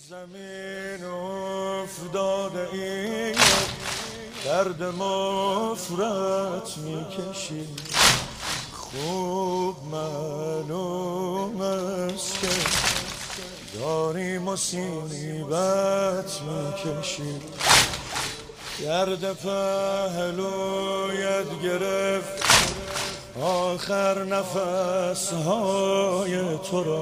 زمین افتاده این درد مفرط میکشی، خوب معلوم است که داری مصیبت میکشی. درد پهلویت گرفت آخر نفسهای تو را،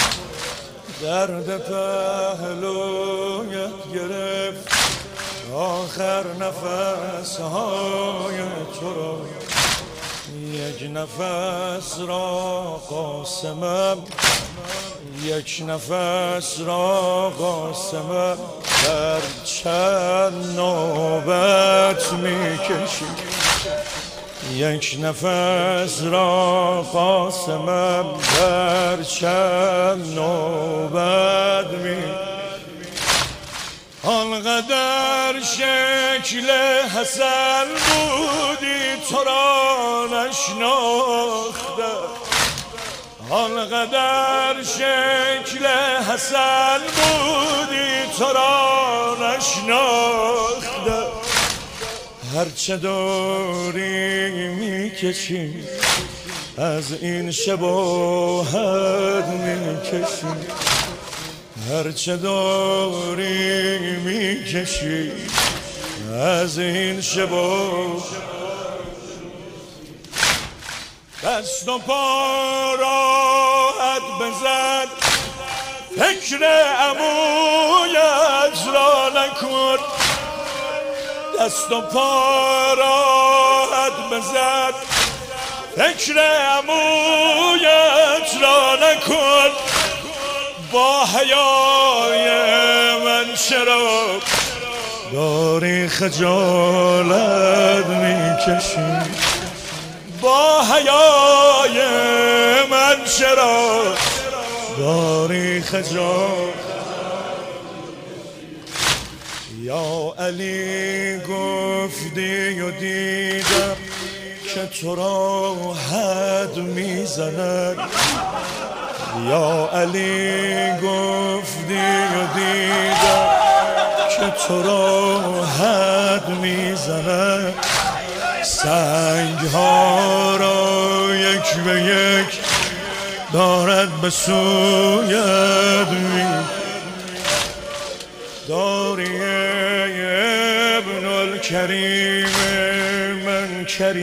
درد پهلویت گرفت آخر نفسهای تو را. یک نفس را قاسمم، یک نفس را قاسمم، در چند نوبت میکشی. یک نفس را قاسمم، در چند نوبت میکشی. آنقدر شکل حسن بودی تو را نشناختم، آنقدر شکل حسن بودی تو را نشناختم. هرچه داری میکشی از این شباهت میکشی، هرچه داری میکشی از این شباهت. دست و پا راحت بزن، فکر عمویت را نکن. دست و پا راحت بزن، فکر عمویت را نکن. با حیای من چرا داری خجالت میکشی؟ با حیای من چرا داری خجالت؟ یا علی گفتی و دیدم که تو را حد میزند، یا علی گفتی و دیدم که تو را حد میزند. سنگ ها را یک به یک دارد به سویت داری ابن الکریم من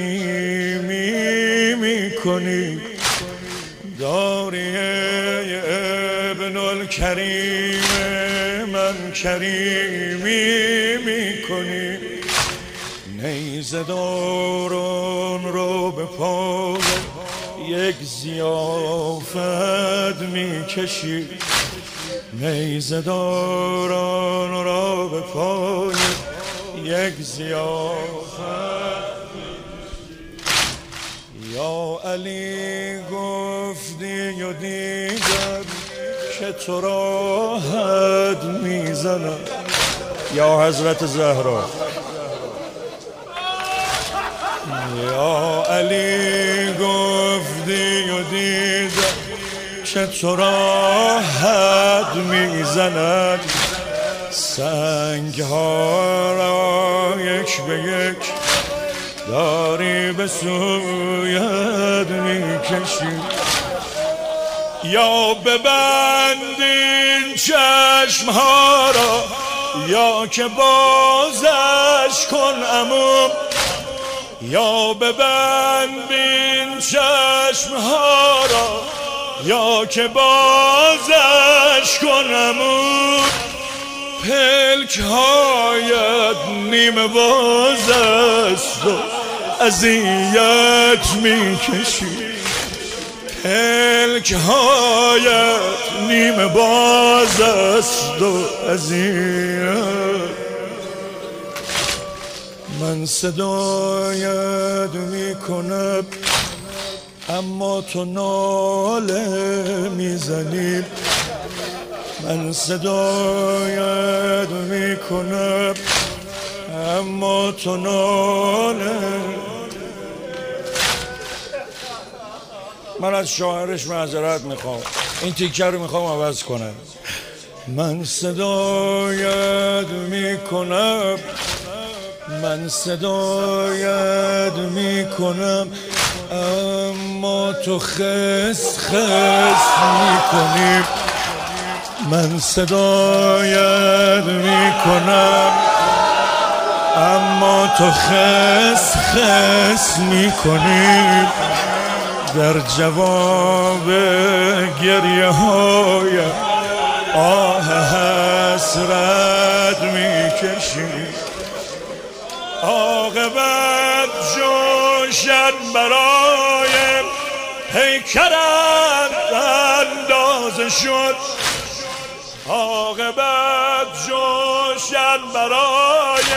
کریمی میکنی، داری ابن الکریم من کریمی میکنی. نیزه داران رو به پای یک ضیافت میکشی، نیزه داران را به پای یک ضیافت. یا علی گفتی و دیدم که تو را حد میزنم. یا حضرت زهرا، یا علی گفتی و دیدم که تو را حد میزند. سنگ ها را یک به یک داری به سویت میکشی. یا ببندین چشم ها را یا که بازش کن عموم، یا ببندین چشم ها را یا که بازش کن عموم. پلک هایت نیم باز است و اذیت میکشی، پلک هایت نیم باز است و اذیت. من صدایت میکنم اما تو ناله میزنی، من صدایت میکنم اما تو ناله. من از شاعرش معذرت میخوام، این تیکه رو میخوام عوض کنم. من صدایت میکنم، من صدایت میکنم، اما تو خس خس میکنی. من صدایت میکنم اما تو خس خس میکنی. در جواب گریه های آه حسرت میکشی. عاقبت جوشن برای پیکرت اندازه شد. عاقبت جوشن برای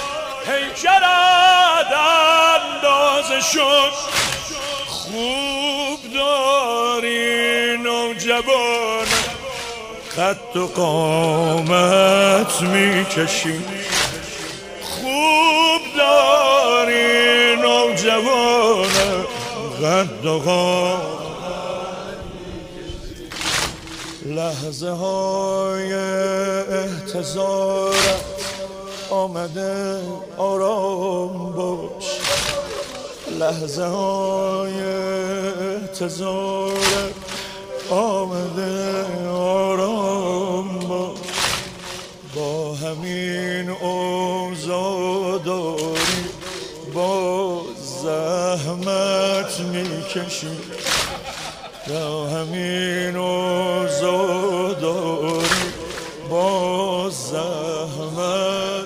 پیکرت اندازه شد. خوب داری نوجوان قد و قامت میکشی. خوب داری نوجوان قد و قامت. لحظه های احتضارت آمده آرام باش. لحظه های احتضارت آمده آرام باش. با همین اوضاع داری با زحمت میکشی. با همین اوضاع داری با زحمت.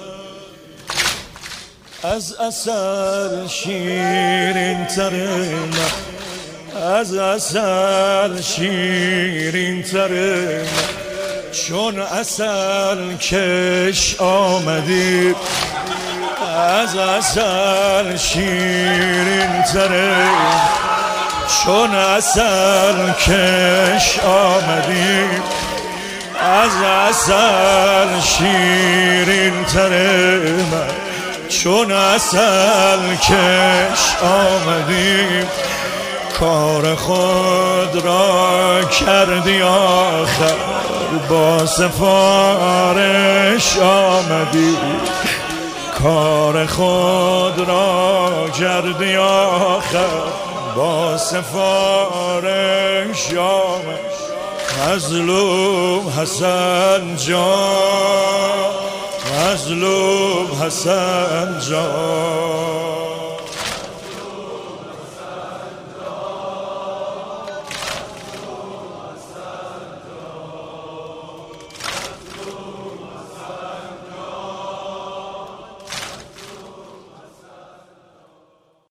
از عسل شیرین تره من، از عسل شیرین تره من، چون عسل کش آمدی. از عسل شیرین تره چون عسل کش آمدی. از عسل شیرین تره من، چون عسل کش آمدی. کار خود را کردی آخر با سفارش آمدی. کار خود را کردی آخر با سفارش آمدی. مظلوم حسن جان، مظلوم حسن جان.